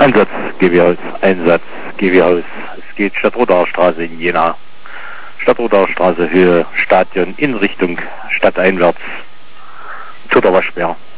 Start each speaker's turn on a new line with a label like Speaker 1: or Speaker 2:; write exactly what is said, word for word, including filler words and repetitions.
Speaker 1: Einsatz, G W Haus, Einsatz, G W Haus. Es geht Stadtrodauer Straße in Jena. Stadtrodauer Straße, Höhe Stadion in Richtung stadteinwärts. Toter Waschbär.